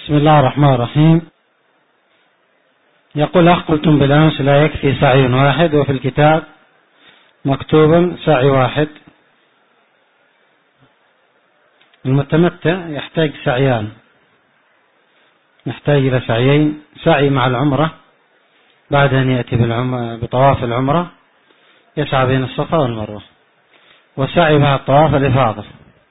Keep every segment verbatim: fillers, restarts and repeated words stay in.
بسم الله الرحمن الرحيم. يقول أخ قلتم بالأمس لا يكفي سعي واحد، وفي الكتاب مكتوب سعي واحد. المتمتع يحتاج سعيان، يحتاج إلى سعيين: سعي مع العمرة بعد أن يأتي بطواف العمرة يسعى بين الصفا والمروة، وسعي مع الطواف الإفاضة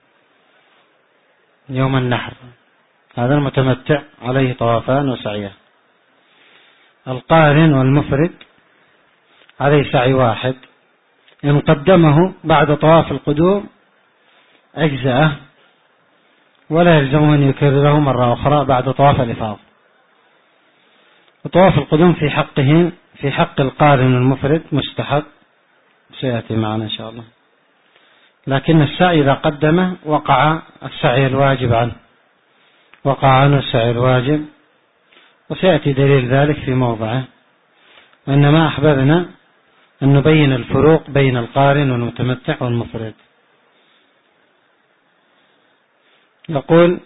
يوم النحر. هذا المتمتع عليه طوافان وسعيان. القارن والمفرد عليه سعي واحد، إن قدمه بعد طواف القدوم أجزأه، ولا يلزمه أن يكرره مرة أخرى بعد طواف الإفاضة. وطواف القدوم في حقه في حق القارن والمفرد مستحب، سيأتي معنا إن شاء الله، لكن السعي إذا قدمه وقع السعي الواجب عنه، وقع عنه السعي الواجب، وسيأتي دليل ذلك في موضعه. وإنما أحببنا أن نبين الفروق بين القارن والمتمتع والمفرد. يقول: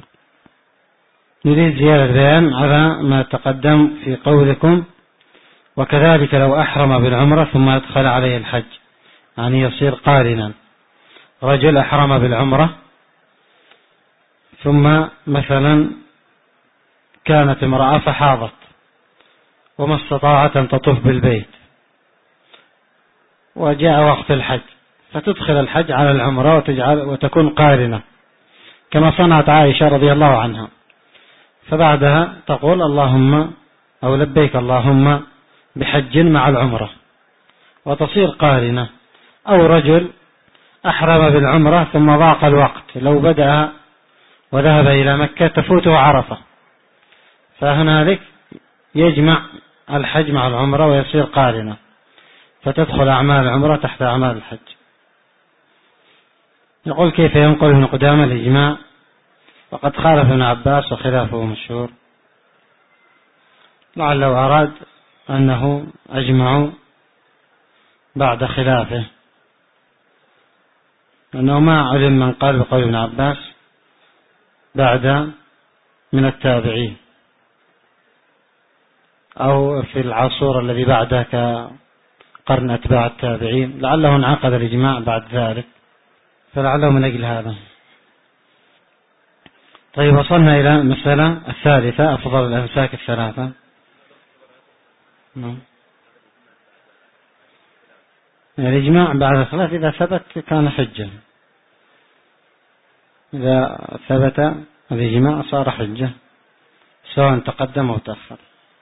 نريد زيادة بيان على ما تقدم في قولكم: وكذلك لو أحرم بالعمرة ثم أدخل عليه الحج، يعني يصير قارنا. رجل أحرم بالعمرة ثم مثلا كانت امرأة فحاضت وما استطاعت أن تطوف بالبيت، وجاء وقت الحج، فتدخل الحج على العمرة وتجعل وتكون قارنة كما صنعت عائشة رضي الله عنها، فبعدها تقول اللهم أو لبيك اللهم بحج مع العمرة وتصير قارنة. أو رجل أحرم بالعمرة ثم ضاق الوقت، لو بدأ وذهب إلى مكة تفوته عرفة، فهنالك يجمع الحج مع العمرة ويصير قارنة، فتدخل أعمال العمرة تحت أعمال الحج. يقول: كيف ينقل ابن قدامة الإجماع وقد خالف ابن عباس وخلافه مشهور؟ لعله أراد أنه أجمعوا بعد خلافه، أنه ما علم من قال بقول ابن عباس بعد من التابعين أو في العصور الذي بعده كقرن أتباع التابعين، لعله انعقد الإجماع بعد ذلك، فلعله من أجل هذا. طيب، وصلنا إلى المسألة الثالثة: أفضل الأمساك الثلاثة. الإجماع بعد الخلاف إذا ثبت كان حجة، إذا ثبت الإجماع صار حجة سواء تقدم أو تأخر.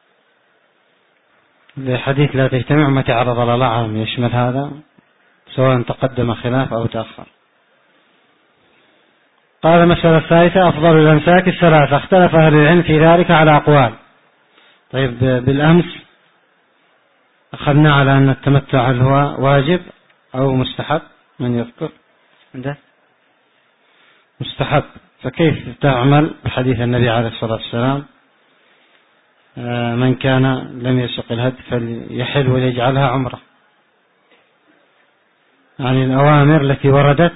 الحديث لا تجتمع أمتي على ضلالهم يشمل هذا سواء تقدم خلاف أو تأخر. قال: المسألة الثالثة: أفضل الأمساك الثلاثة. اختلف أهل العلم في ذلك على أقوال. طيب، بالأمس أخذنا على أن التمتع هل هو واجب أو مستحب؟ من يذكر عنده؟ مستحب. فكيف تعمل بحديث النبي عليه الصلاة والسلام: من كان لم يسق الهد فليحل وليجعلها عمرة؟ يعني الأوامر التي وردت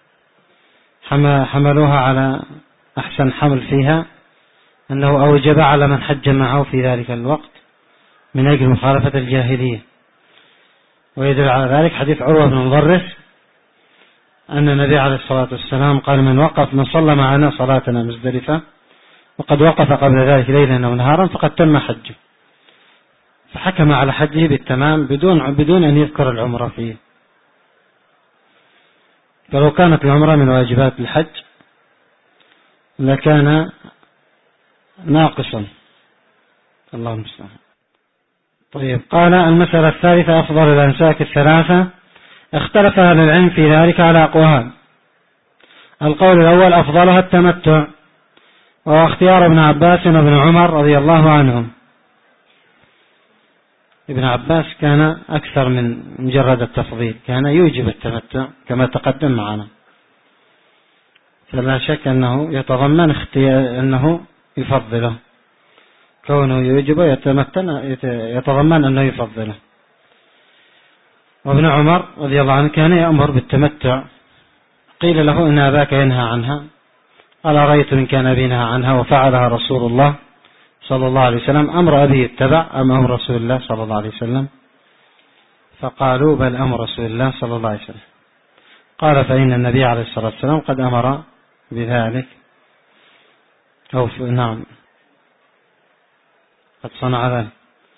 حملوها على أحسن حمل فيها أنه أوجب على من حج معه في ذلك الوقت من أجل مخالفة الجاهلية. ويدل على ذلك حديث عروة بن مضرس أن النبي عليه الصلاة والسلام قال: من وقف من صلى معنا صلاتنا مزدلفة وقد وقف قبل ذلك ليلا أو نهارا فقد تم حجه. فحكم على حجه بالتمام بدون بدون أن يذكر العمرة فيه. فلو كانت العمرة من واجبات الحج لكان ناقصا. الله المستعان. طيب، قال: المسألة الثالثة: أفضل الأمساك الثلاثة. اختلف أهل العلم في ذلك على أقوال. القول الأول: أفضلها التمتع، وهو اختيار ابن عباس وابن عمر رضي الله عنهم. ابن عباس كان أكثر من مجرد التفضيل، كان يوجب التمتع كما تقدم معنا، فلا شك أنه يتضمن اختيار أنه يفضله، كونه يوجب يتضمن أنه يفضله. وابن عمر رضي الله عنه كان يأمر بالتمتع، قيل له إن أباك ينهى عنها، قال رأيت إن كان أبي نهى عنها وفعلها رسول الله صلى الله عليه وسلم أمر أبي اتبع أم أمر رسول الله صلى الله عليه وسلم؟ فقالوا بل أمر رسول الله صلى الله عليه وسلم. قال فإن النبي عليه الصلاة والسلام قد أمر بذلك، أو نعم قد صنع ذلك،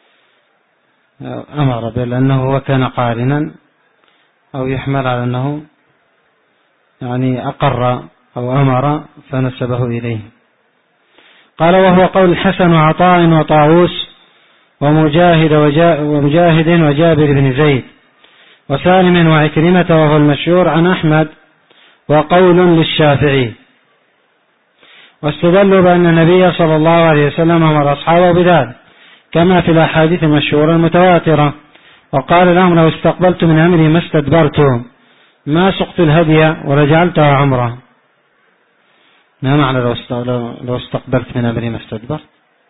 أمر بأنه هو كان قارنا، أو يحمل على أنه يعني أقر أو أمر فنسبه إليه. قال وهو قول الحسن وعطاء وطاووس ومجاهد ومجاهد وجابر بن زيد وسالم وعكرمة، وهو المشهور عن أحمد وقول للشافعي. واستدلوا بأن النبي صلى الله عليه وسلم أمر أصحابه بذلك كما في الأحاديث المشهورة المتواترة، وقال لهم لو استقبلت من أمري ما استدبرت ما سقت الهدي ولجعلتها عمرة. ما معنى لو استقبلت من أمري ما استدبرت؟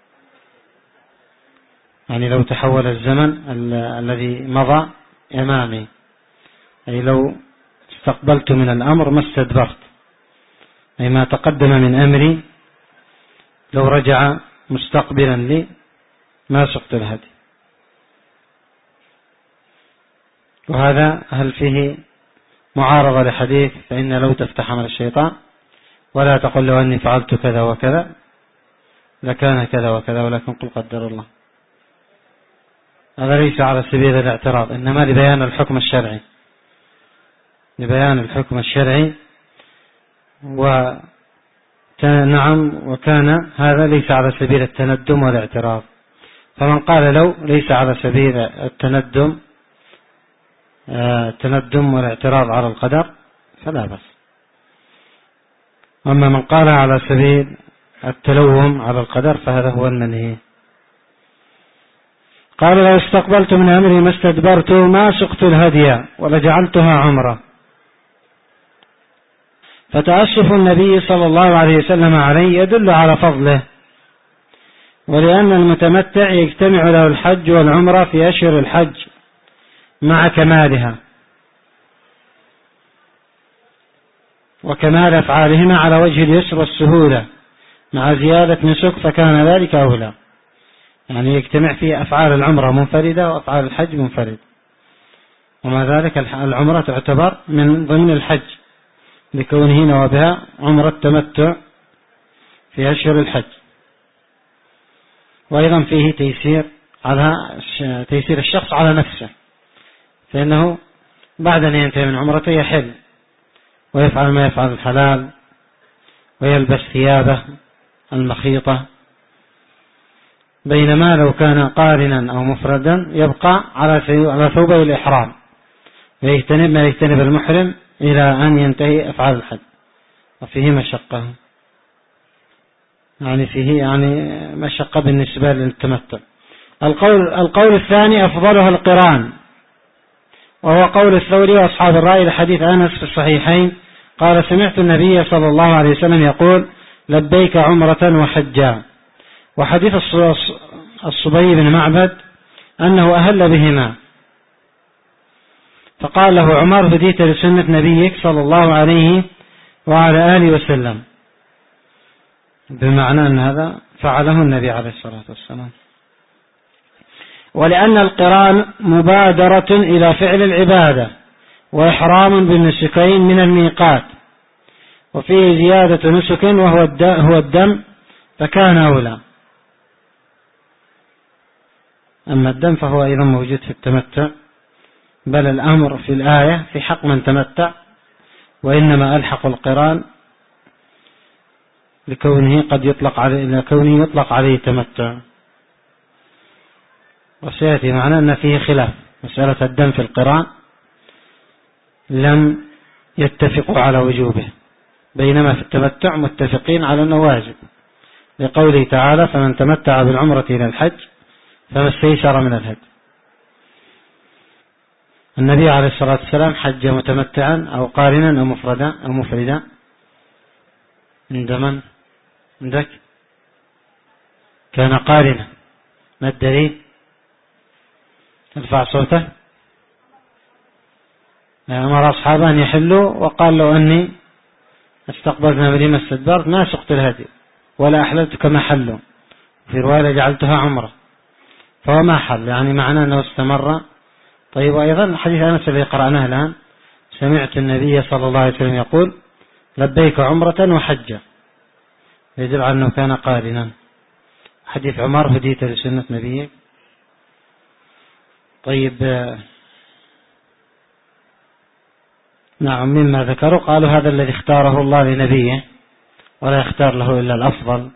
يعني لو تحول الزمن الذي مضى أمامي، أي لو استقبلت من الأمر ما استدبرت، أي ما تقدم من أمري لو رجع مستقبلا لي ما سقت الهدي. وهذا هل فيه معارضة لحديث فإن لو تفتح عمل الشيطان ولا تقل لو أني فعلت كذا وكذا لكان كذا وكذا ولكن قل قدر الله؟ هذا ليس على سبيل الاعتراض، إنما لبيان الحكم الشرعي، لبيان الحكم الشرعي. ونعم وكان هذا ليس على سبيل التندم والاعتراض، فمن قال لو ليس على سبيل التندم التندم والاعتراض على القدر فلا بأس. أما من قال على سبيل التلوم على القدر فهذا هو المنهي. قال لو استقبلت من أمري ما استدبرت ما سقت الهدي ولجعلتها عمرة. فتأسف النبي صلى الله عليه وسلم عليه يدل على فضله، ولأن المتمتع يجتمع له الحج والعمرة في أشهر الحج مع كمالها وكمال أفعالهما على وجه اليسر والسهولة مع زيادة نسك، فكان ذلك أولى. يعني يجتمع فيه أفعال العمرة منفردة وأفعال الحج منفردة، ومع ذلك العمرة تعتبر من ضمن الحج لكونه نوى بها عمرة التمتع في أشهر الحج. وأيضا فيه تيسير على تيسير الشخص على نفسه، فإنه بعد أن ينتهي من عمرته يحل ويفعل ما يفعل الحلال ويلبس ثيابه المخيطة، بينما لو كان قارنا أو مفردا يبقى على ثوبه الإحرام ويجتنب ما يجتنب المحرم إلى أن ينتهي أفعال الحج، وفيه مشقة، يعني فيه يعني مشقة بالنسبة للتمتع. القول, القول الثاني أفضلها القران، وهو قول الثوري وأصحاب الرأي لحديث أنس في الصحيحين قال سمعت النبي صلى الله عليه وسلم يقول لبيك عمرة وحجا. وحديث الصبي بن معبد أنه أهل بهما، فقال له عمر هديت لسنة نبيك صلى الله عليه وعلى آله وسلم، بمعنى أن هذا فعله النبي عليه الصلاة والسلام. ولأن القران مبادرة إلى فعل العبادة وإحرام بالنسكين من الميقات، وفيه زيادة نسك وهو الدم فكان أولى. أما الدم فهو أيضا موجود في التمتع، بل الأمر في الآية في حق من تمتع، وإنما ألحق القران لكونه قد يطلق عليه لكونه يطلق عليه تمتع. وسيأتي معنا أن فيه خلاف، مسألة الدم في القران لم يتفقوا على وجوبه، بينما في التمتع متفقين على أنه واجب، لقوله تعالى فمن تمتع بالعمرة إلى الحج فما استيسر من الهدي. النبي عليه الصلاة والسلام حج متمتعا أو قارنا أو مفردا أو مفردا عند من؟ عندك؟ كان قارنا. ما الدليل؟ ارفع صوته. أمر أصحابه أن يحلوا وقال له أني استقبلت مدينة استدبرت ما سقت الهدي ولا أحللت كما حلوا، في رواية جعلتها عمرة، فهو ما حل، يعني معناه أنه استمر. طيب، وأيضا حديث أنس الذي قرأناه الآن، سمعت النبي صلى الله عليه وسلم يقول لبيك عمرة وحجة، يدل على أنه كان قارنا. حديث عمر هديت لسنة نبيه. طيب، نعم، مما ذكروا قالوا هذا الذي اختاره الله لنبيه ولا يختار له إلا الأفضل.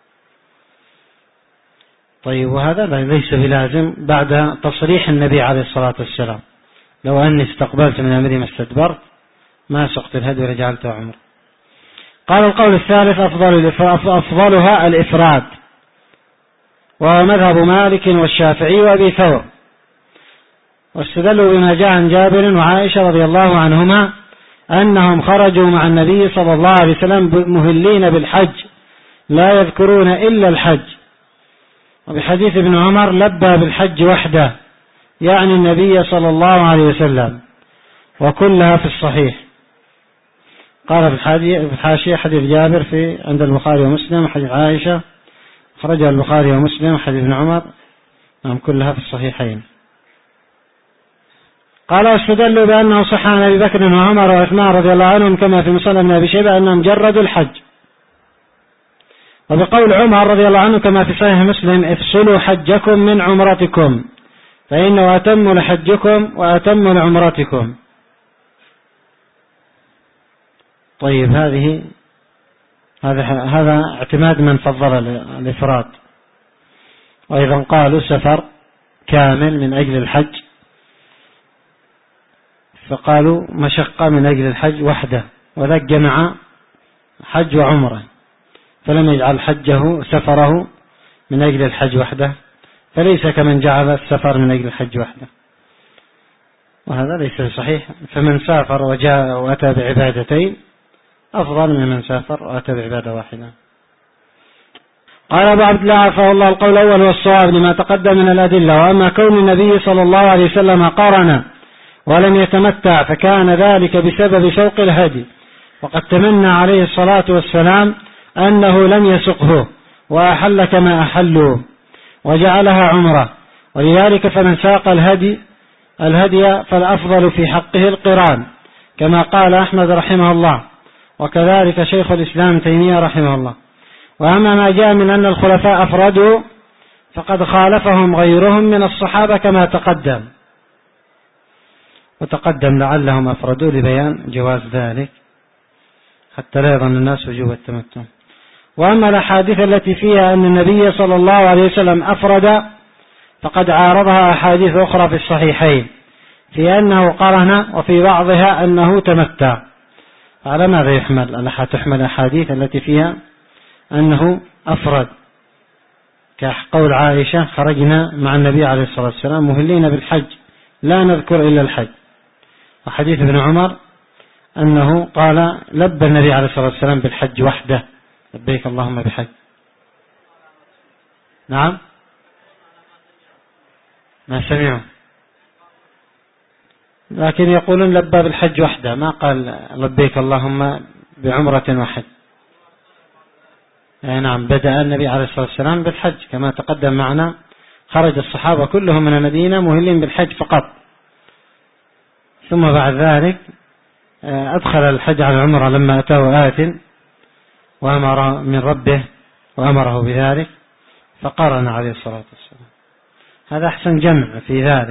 طيب، وهذا ليس بلازم بعد تصريح النبي عليه الصلاة والسلام، لو أني استقبلت من أمري ما استدبرت ما سقت الهدي ورجعلته عمر. قال القول الثالث أفضل أفضلها الإفراد، وهو مذهب مالك والشافعي وأبي ثور، واستدلوا بما جاء عن جابر وعائشة رضي الله عنهما أنهم خرجوا مع النبي صلى الله عليه وسلم مهلين بالحج لا يذكرون إلا الحج، وبحديث ابن عمر لبى بالحج وحده، يعني النبي صلى الله عليه وسلم، وكلها في الصحيح. قال في الحاشية حديث جابر في عند البخاري ومسلم، وحديث عائشة خرجها البخاري ومسلم، وحديث ابن عمر نعم كلها في الصحيحين. قال واستدلوا بأنه صح عن أبي بكر وعمر وعثمان رضي الله عنهم كما في مسند بن أبي شيبة أنهم جردوا الحج، وبقول عمر رضي الله عنه كما في صحيح مسلم افصلوا حجكم من عمرتكم فإنه أتم لحجكم وأتم لعمرتكم. طيب، هذه هذا هذا اعتماد من فضل الإفراد. وأيضا قالوا سفر كامل من أجل الحج، فقالوا مشقة من أجل الحج وحده، وذاك جمع حج وعمره، فلم يجعل حجه سفره من أجل الحج وحده، فليس كمن جعل السفر من أجل الحج وحده، وهذا ليس صحيح. فمن سافر وجاء وأتى بعبادتين أفضل من من سافر وأتى بعبادة واحدة. قال أبو عبد الله عفاه الله القول الأول والصواب لما تقدم من الأدلة. وأما كون النبي صلى الله عليه وسلم قارن ولم يتمتع فكان ذلك بسبب شوق الهدي، وقد تمنى عليه الصلاة والسلام أنه لم يسقه وأحل كما أحلوا وجعلها عمرة، ولذلك فمن ساق الهدي الهدي فالأفضل في حقه القران كما قال أحمد رحمه الله، وكذلك شيخ الإسلام تيمية رحمه الله. وأما ما جاء من أن الخلفاء أفردوا فقد خالفهم غيرهم من الصحابة كما تقدم، وتقدم لعلهم أفردوا لبيان جواز ذلك حتى لا يظن الناس وجوب التمتع. وأما الأحاديث التي فيها أن النبي صلى الله عليه وسلم أفرد فقد عارضها أحاديث أخرى في الصحيحين في أنه قرن، وفي بعضها أنه تمتع. على ماذا يحمل تحمل أحاديث التي فيها أنه أفرد، كقول عائشة خرجنا مع النبي عليه الصلاة والسلام مهلين بالحج لا نذكر إلا الحج، وحديث ابن عمر أنه قال لبى النبي عليه الصلاة والسلام بالحج وحده لبيك اللهم بحج. نعم، ما سمعوا، لكن يقولون لبى بالحج وحده، ما قال لبيك اللهم بعمرة وحج. يعني نعم، بدأ النبي عليه الصلاة والسلام بالحج كما تقدم معنا، خرج الصحابة كلهم من المدينة مهلين بالحج فقط، ثم بعد ذلك أدخل الحج على العمرة لما أتاه آت وأمر من ربه وأمره بذلك فقارن عليه الصلاة والسلام. هذا أحسن جمع في ذلك.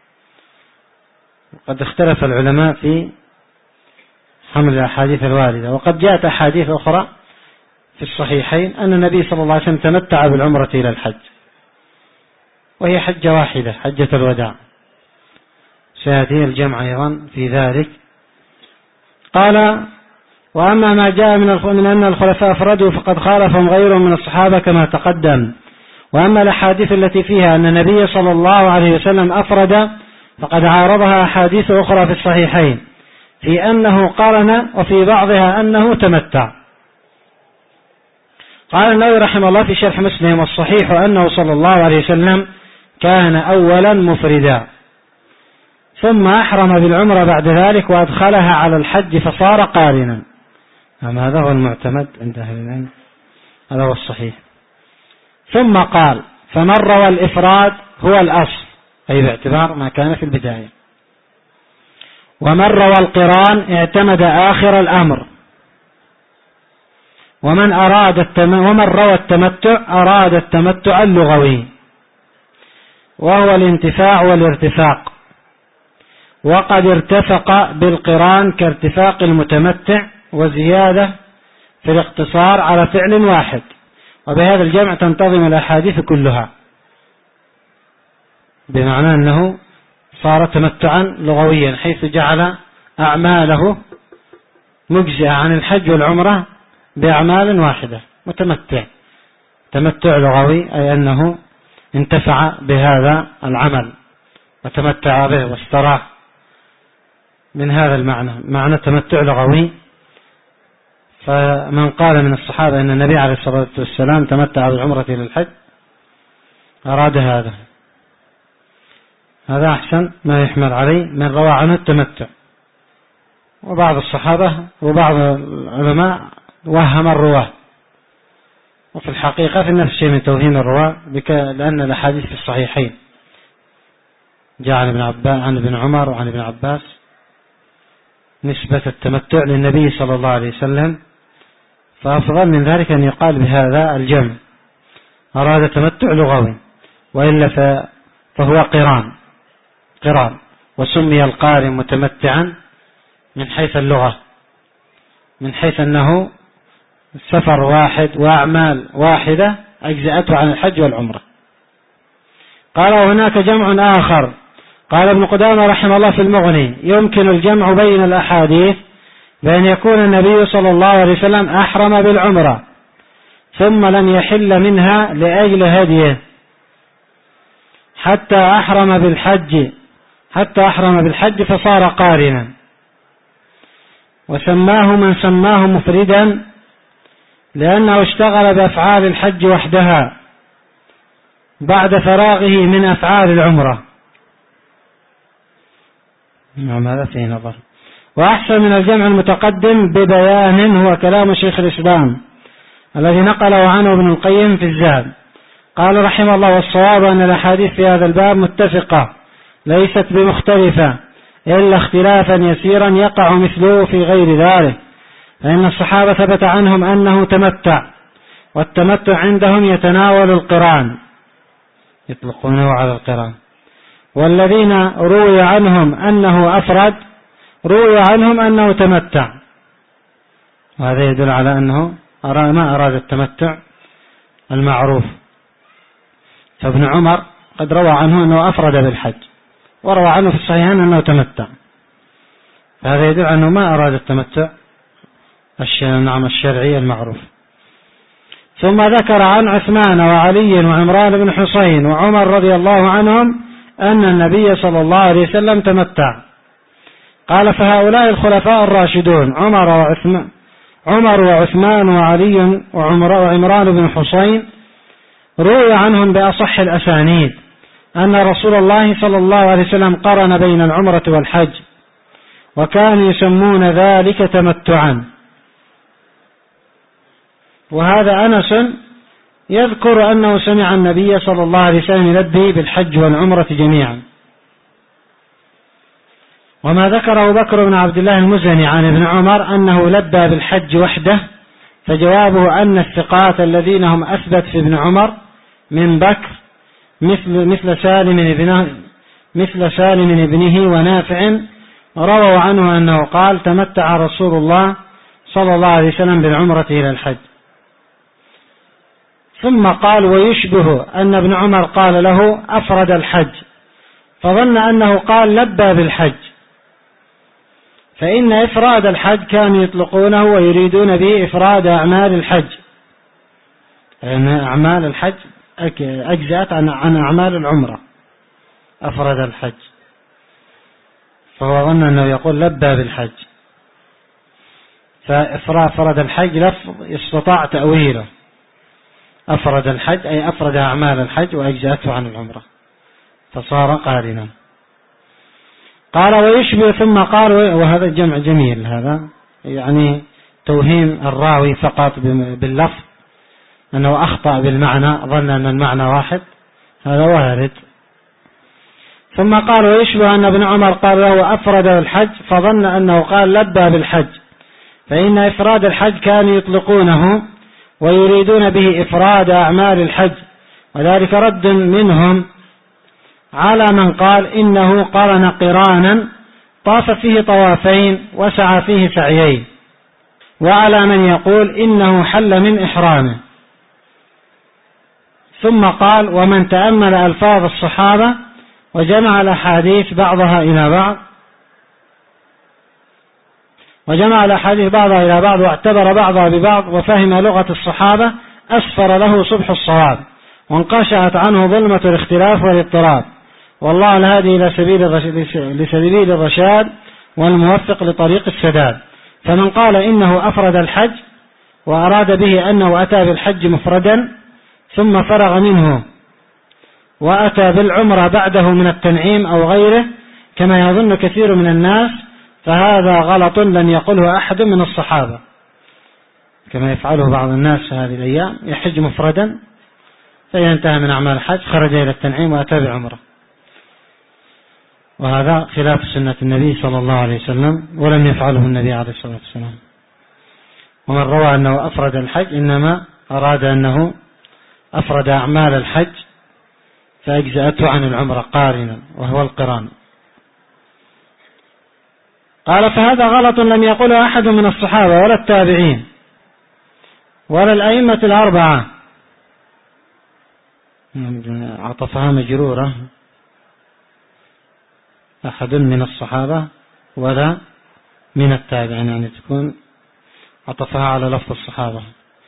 قد اختلف العلماء في حمل الأحاديث الواردة، وقد جاءت أحاديث أخرى في الصحيحين أن النبي صلى الله عليه وسلم تمتع بالعمرة إلى الحج، وهي حجة واحدة حجة الوداع، سيأتي الجمع أيضا في ذلك. قال وأما ما جاء من أن الخلفاء أفردوا فقد خالفهم غيرهم من الصحابة كما تقدم. وأما الأحاديث التي فيها أن النبي صلى الله عليه وسلم أفرد فقد عارضها أحاديث أخرى في الصحيحين في أنه قرن، وفي بعضها أنه تمتع. قال النووي رحمه الله في شرح مسلم والصحيح أنه صلى الله عليه وسلم كان أولا مفردا ثم أحرم بالعمرة بعد ذلك وأدخلها على الحج فصار قارنا، أما هذا هو المعتمد عند أهل العلم، هذا هو الصحيح. ثم قال فمن روى الإفراد هو الأصل، أي باعتبار ما كان في البداية، ومن روى القران اعتمد آخر الأمر، ومن أراد التم... ومن روى التمتع أراد التمتع اللغوي وهو الانتفاع والارتفاق، وقد ارتفق بالقران كارتفاق المتمتع وزيادة في الاقتصار على فعل واحد، وبهذا الجمع تنتظم الأحاديث كلها، بمعنى أنه صار تمتعا لغويا حيث جعل أعماله مجزئة عن الحج والعمرة بأعمال واحدة، متمتع، تمتع لغوي أي أنه انتفع بهذا العمل وتمتع به واستراح، من هذا المعنى معنى تمتع لغوي. فمن قال من الصحابة أن النبي عليه الصلاة والسلام تمتع بالعمرة إلى الحج أراد هذا، هذا أحسن ما يحمل عليه من روى عنه التمتع. وبعض الصحابة وبعض العلماء وهم الرواه، وفي الحقيقة في نفس الشيء من توهيم الرواه، لأن الأحاديث في الصحيحين جاء عن ابن عباس عن ابن عمر وعن ابن عباس نسبة التمتع للنبي صلى الله عليه وسلم، فأفضل من ذلك أن يقال بهذا الجمع أراد تمتع لغوي، وإلا فهو قران قران وسمي القارن متمتعا من حيث اللغة، من حيث أنه سفر واحد وأعمال واحدة أجزأته عن الحج والعمرة. قال وهناك جمع آخر، قال ابن قدامة رحمه الله في المغني يمكن الجمع بين الأحاديث بأن يكون النبي صلى الله عليه وسلم أحرم بالعمرة ثم لم يحل منها لأجل هديه حتى أحرم بالحج حتى أحرم بالحج فصار قارنا، وسماه من سماه مفردا لأنه اشتغل بأفعال الحج وحدها بعد فراغه من أفعال العمرة. نعم هذا فيه نظر. وأحسن من الجمع المتقدم ببيان هو كلام شيخ الإسلام الذي نقله عنه ابن القيم في الزاد، قال رحمه الله والصواب أن الأحاديث في هذا الباب متفقة ليست بمختلفة إلا اختلافا يسيرا يقع مثله في غير ذلك، فإن الصحابة ثبت عنهم أنه تمتع، والتمتع عندهم يتناول القران، يطلقونه على القران، والذين روي عنهم أنه أفرد روي عنهم أنه تمتع، وهذا يدل على أنه ما أراد التمتع المعروف. فابن عمر قد روى عنه أنه أفرد بالحج، وروى عنه في الصحيحين أنه تمتع، فهذا يدل أنه ما أراد التمتع نعم الشرعي المعروف. ثم ذكر عن عثمان وعلي وعمران بن حسين وعمر رضي الله عنهم أن النبي صلى الله عليه وسلم تمتع. قال فهؤلاء الخلفاء الراشدون عمر وعثمان عمر وعثمان وعلي وعمران بن حسين روي عنهم بأصح الأسانيد أن رسول الله صلى الله عليه وسلم قرن بين العمرة والحج، وكانوا يسمون ذلك تمتعا. وهذا أنس يذكر أنه سمع النبي صلى الله عليه وسلم يلبي بالحج والعمرة جميعا. وما ذكره بكر بن عبد الله المزني عن ابن عمر أنه لبى بالحج وحده، فجوابه أن الثقات الذين هم أثبت في ابن عمر من بكر مثل مثل سالم ابنه مثل سالم ابنه ونافع رووا عنه أنه قال تمتع رسول الله صلى الله عليه وسلم بالعمرة إلى الحج. ثم قال ويشبه أن ابن عمر قال له أفرد الحج، فظن أنه قال لبى بالحج، فإن إفراد الحج كانوا يطلقونه ويريدون به إفراد أعمال الحج، لأن يعني أعمال الحج أجزأت عن أعمال العمرة، أفرد الحج، فهو ظن أنه يقول لبى بالحج، فإفراد الحج لفظ استطاع تأويله، أفرد الحج أي أفرد أعمال الحج وأجزأته عن العمرة فصار قارنا. قال ويشبه ثم قال، وهذا الجمع جميل، هذا يعني توهيم الراوي فقط باللفظ أنه أخطأ بالمعنى، ظن أن المعنى واحد، هذا وارد. ثم قال ويشبه أن ابن عمر قال له أفرد الحج فظن أنه قال لبى بالحج، فإن إفراد الحج كانوا يطلقونه ويريدون به إفراد أعمال الحج، وذلك رد منهم على من قال إنه قرن قرانا طاف فيه طوافين وسعى فيه سعيين، وعلى من يقول إنه حل من إحرامه. ثم قال ومن تأمل ألفاظ الصحابة وجمع الأحاديث بعضها إلى بعض وجمع الأحاديث بعضها إلى بعض واعتبر بعضها ببعض وفهم لغة الصحابة أسفر له صبح الصواب وانقشعت عنه ظلمة الاختلاف والاضطراب، والله الهادي إلى سبيل الرشاد والموفق لطريق السداد. فمن قال إنه أفرد الحج وأراد به أنه أتى بالحج مفردا ثم فرغ منه وأتى بالعمرة بعده من التنعيم أو غيره كما يظن كثير من الناس، فهذا غلط لم يقله أحد من الصحابة، كما يفعله بعض الناس في هذه الأيام، يحج مفردا فإذا انتهى من أعمال الحج خرج إلى التنعيم وأتى بعمرة، وهذا خلاف سنة النبي صلى الله عليه وسلم ولم يفعله النبي عليه الصلاة والسلام. ومن روى أنه أفرد الحج إنما أراد أنه أفرد أعمال الحج فأجزأته عن العمرة قارنا وهو القران. قال فهذا غلط لم يقله أحد من الصحابة ولا التابعين ولا الأئمة الأربعة، عطفها مجرورة، أحد من الصحابة ولا من التابعين، يعني تكون عطفها على لفظ الصحابة.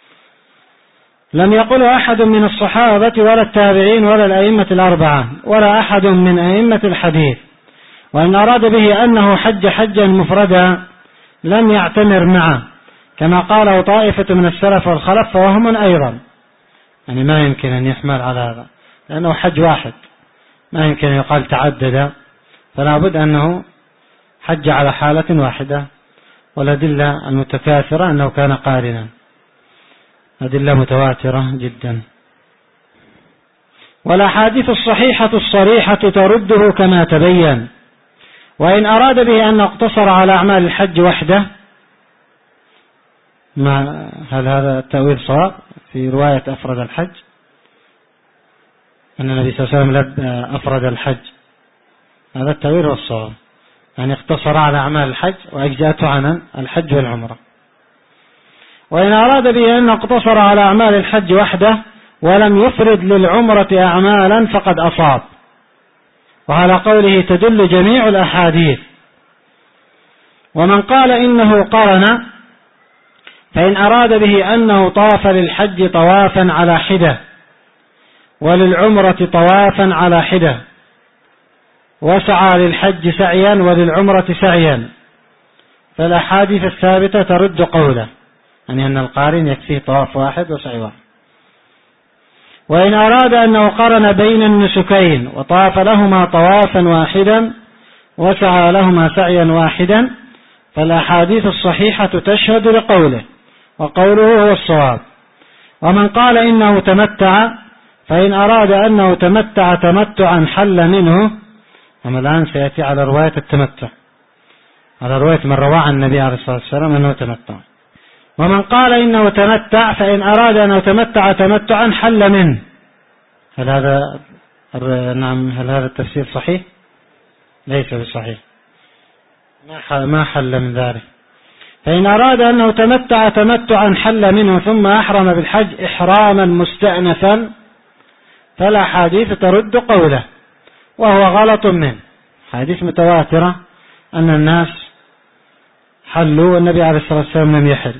لم يقل أحد من الصحابة ولا التابعين ولا الأئمة الأربعة ولا أحد من أئمة الحديث، وإن أراد به أنه حج حجا مفردا لم يعتمر معه كما قاله طائفة من السلف والخلف فوهم أيضا، يعني ما يمكن أن يحمل على هذا لأنه حج واحد، ما يمكن أن يقال تعدد، فلا بد أنه حج على حالة واحدة، والأدلة المتكاثرة أنه كان قارنا، أدلة متواترة جدا. والأحاديث الصحيحة الصريحة ترده كما تبين. وإن أراد به أن اقتصر على أعمال الحج وحده، ما هل هذا التأويل صواب في رواية أفرد الحج؟ أن النبي صلى الله عليه وسلم أفرد الحج، هذا التأويل هو الصواب، يعني اقتصر على أعمال الحج وأجزأته عن الحج والعمرة. وإن أراد به أن اقتصر على أعمال الحج وحده ولم يفرد للعمرة أعمالا فقد أصاب، وعلى قوله تدل جميع الأحاديث. ومن قال إنه قرن فإن أراد به أنه طاف للحج طوافا على حدة وللعمرة طوافا على حدة وسعى للحج سعيا وللعمرة سعيا، فالأحاديث الثابتة ترد قوله، يعني أن القارن يكفيه طواف واحد وسعي واحد. وإن أراد أنه قرن بين النسكين وطاف لهما طوافا واحدا وسعى لهما سعيا واحدا، فالأحاديث الصحيحة تشهد لقوله، وقوله هو الصواب. ومن قال إنه تمتع فإن أراد أنه تمتع تمتعا حل منه، أما الآن سيأتي على رواية التمتع، على رواية من روى عن النبي عليه الصلاة والسلام أنه تمتع. ومن قال إنه تمتع فإن أراد أنه تمتع تمتعا حل منه، هل هذا نعم هل هذا التفسير صحيح؟ ليس بصحيح، ما حل من ذلك. فإن أراد أنه تمتع تمتعا حل منه ثم أحرم بالحج إحراما مستأنفا، فالأحاديث ترد قوله، وهو غلط منه. حديث متواترة أن الناس حلوا والنبي عليه الصلاة والسلام لم يحل،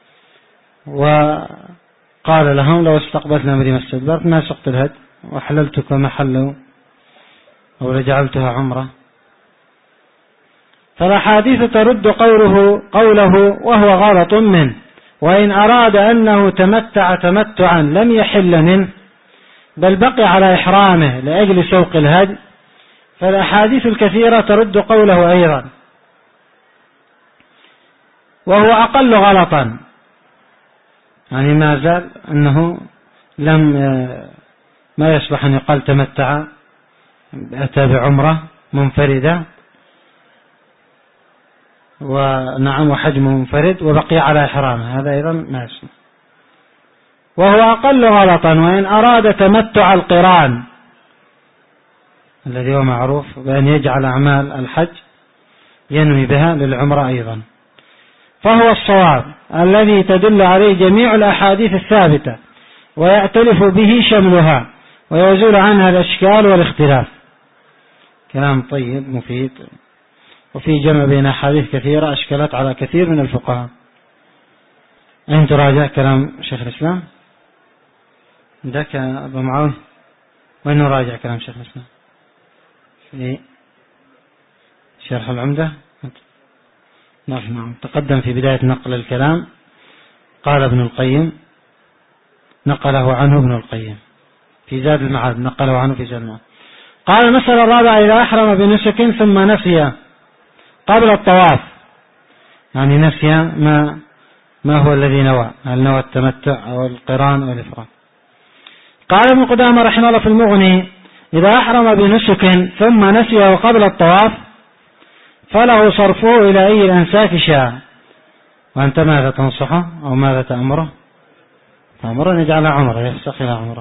وقال لهم لو استقبلتنا مدينة استدبرت ما سقت الهد وحللت كما حلوا أو لجعلتها عمرة، فالأحاديث ترد قوله, قوله وهو غلط منه. وإن أراد أنه تمتع تمتعا لم يحل منه بل بقي على إحرامه لأجل سوق الهدي، فالأحاديث الكثيرة ترد قوله أيضا. وهو أقل غلطا، يعني ما زال أنه لم ما يصلح أن يقال تمتع، أتى بعمرة منفردة ونعم وحجم منفرد وبقي على إحرامه، هذا أيضا ما يصلح. وهو أقل غلطا. وإن أراد تمتع القران الذي هو معروف بأن يجعل أعمال الحج ينوي بها للعمرة أيضا، فهو الصواب الذي تدل عليه جميع الأحاديث الثابتة ويأتلف به شملها ويزول عنها الأشكال والاختلاف. كلام طيب مفيد، وفي جمع بين أحاديث كثيرة أشكلت على كثير من الفقهاء. أين تراجع كلام شيخ الإسلام؟ عندك أبو معاوية؟ وين نراجع كلام شيخ الإسلام؟ في شرح العمدة. نعم، تقدم في بداية نقل الكلام قال ابن القيم، نقله عنه ابن القيم في زاد المعاد، نقله عنه في زاد المعاد. قال المسألة الرابعة: إذا أحرم بنسك ثم نسي قبل الطواف، يعني نسي ما ما هو الذي نوى، هل نوى التمتع أو القران أو الإفراد. قال ابن قدامة رحمه الله في المغني: إذا أحرم بنسك ثم نسيه قبل الطواف فله صرفه إلى أي الأنساك شاء. وأنت ماذا تنصحه أو ماذا تأمره؟ تأمره أن يجعلها عمره، يفسخ إلى عمره.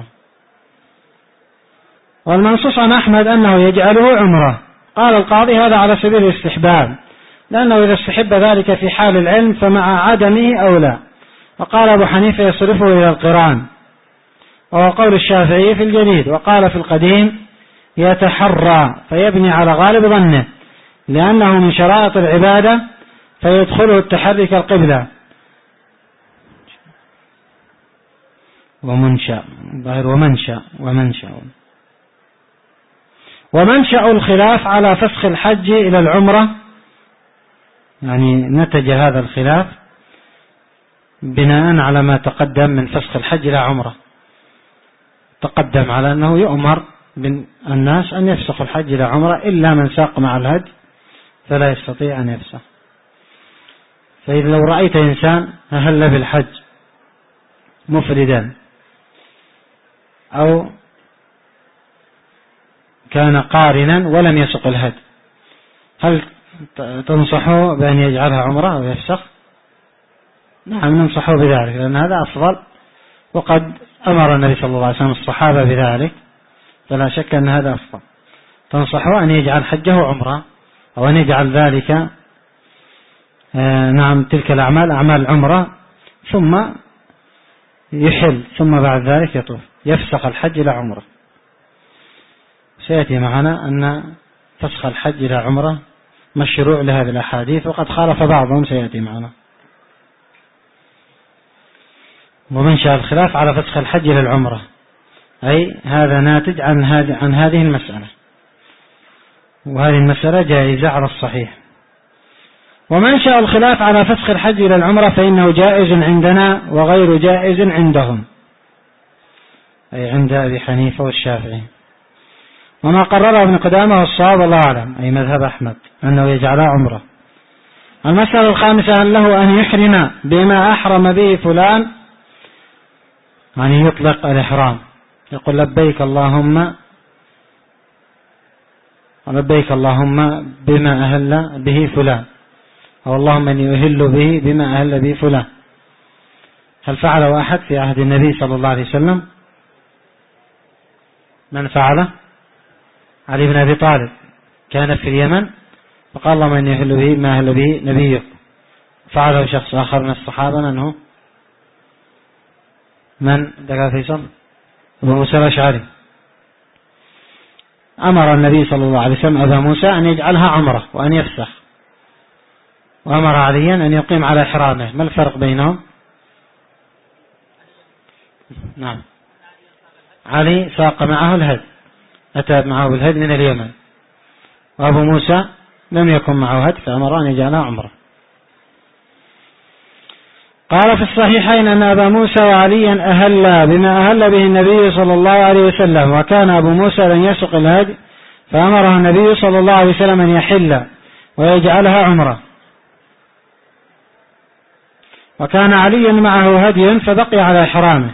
والمنصوص عن أحمد أنه يجعله عمره. قال القاضي: هذا على سبيل الاستحباب، لأنه إذا استحب ذلك في حال العلم فمع عدمه أولى. وقال أبو حنيفة: يصرفه إلى القران، وهو قول الشافعي في الجديد. وقال في القديم: يتحرى، فيبني على غالب ظنه، لأنه من شرائط العبادة فيدخله التحري كالقبلة. ومنشأ ظاهر ومنشأ ومنشأ ومنشأ الخلاف على فسخ الحج إلى العمرة، يعني نتج هذا الخلاف بناء على ما تقدم من فسخ الحج إلى عمرة. تقدم على أنه يؤمر بالناس أن يفسخ الحج إلى عمرة إلا من ساق مع الهدي فلا يستطيع أن يفسخ. فإذا لو رأيت إنسان أهل بالحج مفردا أو كان قارنا ولم يسق الهدي، هل تنصحه بأن يجعلها عمرة أو يفسخ؟ نعم، ننصحه بذلك، لأن هذا أفضل، وقد أمر النبي صلى الله عليه وسلم الصحابة بذلك، فلا شك أن هذا أفضل. تنصحه أن يجعل حجه عمرة، أو أن يجعل ذلك آه نعم تلك الأعمال أعمال العمرة، ثم يحل، ثم بعد ذلك يطوف، يفسخ الحج إلى عمرة. سيأتي معنا أن فسخ الحج إلى عمرة مشروع لهذه الأحاديث، وقد خالف بعضهم، سيأتي معنا. ومنشأ الخلاف على فسخ الحج إلى العمرة، أي هذا ناتج عن هذه عن هذه المسألة، وهذه المسألة جائزة على الصحيح. ومنشأ الخلاف على فسخ الحج إلى العمرة فإنه جائز عندنا وغير جائز عندهم، أي عند أبي حنيفة والشافعي. وما قرره ابن قدامة والصواب الله أعلم، أي مذهب أحمد، أنه يجعلها عمرة. المسألة الخامسة: هل له أن يحرم بما أحرم به فلان، يعني يطلق الإحرام، يقول لبيك اللهم لبيك اللهم بما أهل به فلان، أو اللهم أني أهل به بما أهل به فلان. هل فعله أحد في عهد النبي صلى الله عليه وسلم؟ من فعله؟ علي بن أبي طالب، كان في اليمن فقال اللهم أني أهل به ما أهل به نبيك. فعله شخص آخر من الصحابة، من هو؟ من دقى فيصل؟ أبو موسى الأشعري. أمر النبي صلى الله عليه وسلم أبا موسى أن يجعلها عمرة وأن يفسخ، وأمر عليا أن يقيم على إحرامه. ما الفرق بينهم؟ نعم، علي ساق معه الهدي، أتى معه بالهدي من اليمن، وأبو موسى لم يكن معه هدي فأمر أن يجعلها عمرة. قال في الصحيحين أن أبا موسى وعليا أهلا بما أهل به النبي صلى الله عليه وسلم، وكان أبو موسى لن يسق الهدي فأمره النبي صلى الله عليه وسلم أن يحل ويجعلها عمرة. وكان علي معه هدي فبقي على إحرامه.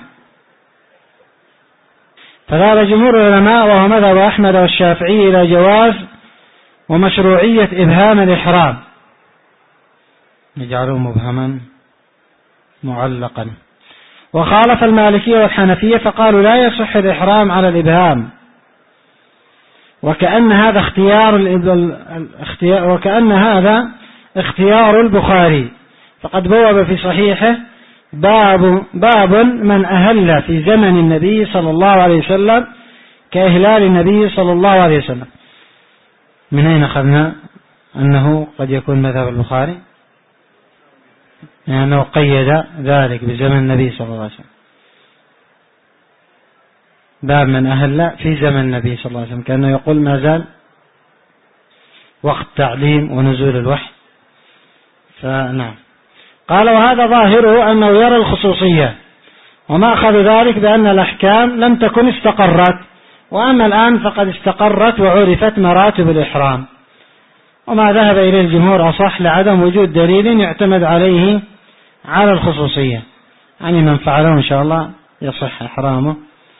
فذهب جمهور العلماء وهو مذهب أحمد والشافعي إلى جواز ومشروعية إبهام الإحرام، يجعله مبهما معلقا. وخالف المالكية والحنفية فقالوا لا يصح الإحرام على الإبهام، وكأن هذا اختيار الاختيار وكأن هذا اختيار البخاري، فقد بوب في صحيحه باب باب من أهل في زمن النبي صلى الله عليه وسلم كإهلال النبي صلى الله عليه وسلم. من أين أخذنا أنه قد يكون مذهب البخاري؟ لأنه يعني قيد ذلك بزمن النبي صلى الله عليه وسلم، باب من أهل في زمن النبي صلى الله عليه وسلم، كأنه يقول ما زال وقت تعليم ونزول الوحي. فنعم. قال وهذا ظاهره أنه يرى الخصوصية، وما أخذ ذلك بأن الأحكام لم تكن استقرت، وأما الآن فقد استقرت وعرفت مراتب الإحرام. وما ذهب إليه الجمهور أصح لعدم وجود دليل يعتمد عليه على الخصوصية، يعني من فعله إن شاء الله يصح إحرامه،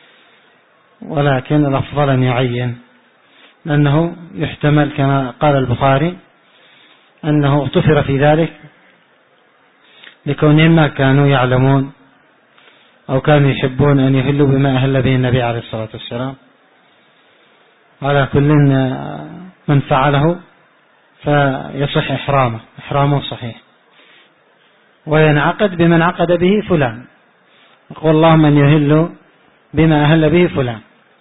ولكن الأفضل أن يعين، لأنه يحتمل كما قال البخاري أنه اغتفر في ذلك لكونهم ما كانوا يعلمون أو كانوا يحبون أن يهلوا بما أهل به النبي عليه الصلاة والسلام. على كل من فعله فيصح إحرامه، إحرامه صحيح، وينعقد بمن عقد به فلان، يقول اللهم من يهل بما أهل به فلان،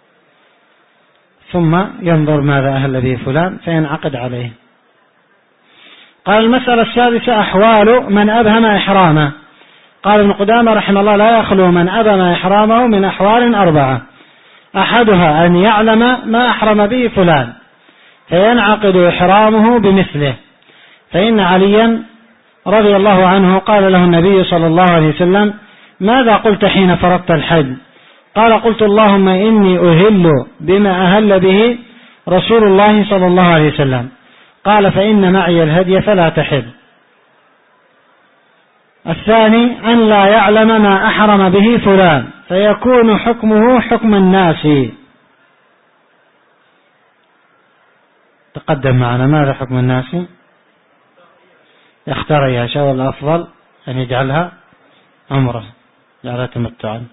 ثم ينظر ماذا أهل به فلان فينعقد عليه. قال المسألة السادسة أحوال من أبهم إحرامه. قال ابن قدامة رحمه الله لا يخلو من أبهم إحرامه من أحوال أربعة، أحدها أن يعلم ما أحرم به فلان فينعقد إحرامه بمثله، فإن عليا رضي الله عنه قال له النبي صلى الله عليه وسلم ماذا قلت حين فرضت الحج؟ قال قلت اللهم إني أهل بما أهل به رسول الله صلى الله عليه وسلم. قال فإن معي الهدي فلا تحل. الثاني أن لا يعلم ما أحرم به فلان فيكون حكمه حكم الناس. تقدم معنا ماذا حكم الناس؟ يختار يا شاء، والأفضل أن يجعلها عمره، يجعلها تمتعا.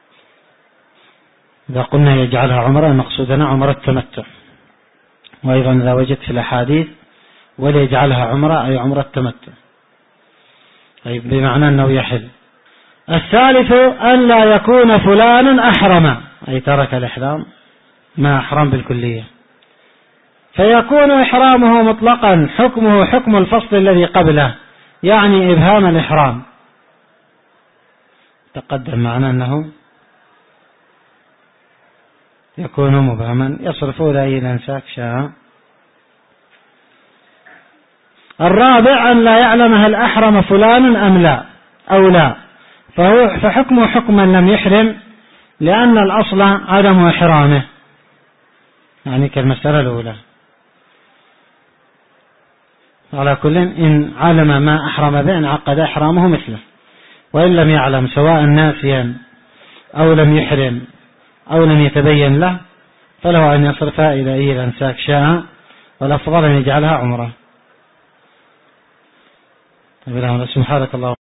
إذا قلنا يجعلها عمره مقصودنا عمرة التمتع، وأيضا إذا وجدت في الأحاديث وليجعلها عمرة أي عمرة التمتع، أي بمعنى أنه يحل. الثالث أن لا يكون فلان أحرم، أي ترك الإحرام ما أحرم بالكلية، فيكون إحرامه مطلقا حكمه حكم الفصل الذي قبله، يعني إبهام الإحرام. تقدم معنا أنه يكون مبهما يصرف إلى أي الأنساك شاء. الرابع أن لا يعلم هل أحرم فلان أم لا أو لا، فهو فحكمه حكم من لم يحرم، لأن الأصل عدم إحرامه، يعني كالمسألة الأولى. على كل إن علم ما أحرم به انعقد إحرامه مثله، وإن لم يعلم سواء ناسيا أو لم يحرم أو لم يتبين له فله أن يصرفها إلى أي الأنساك شاء، والأفضل أن يجعلها عمره. سبحانك الله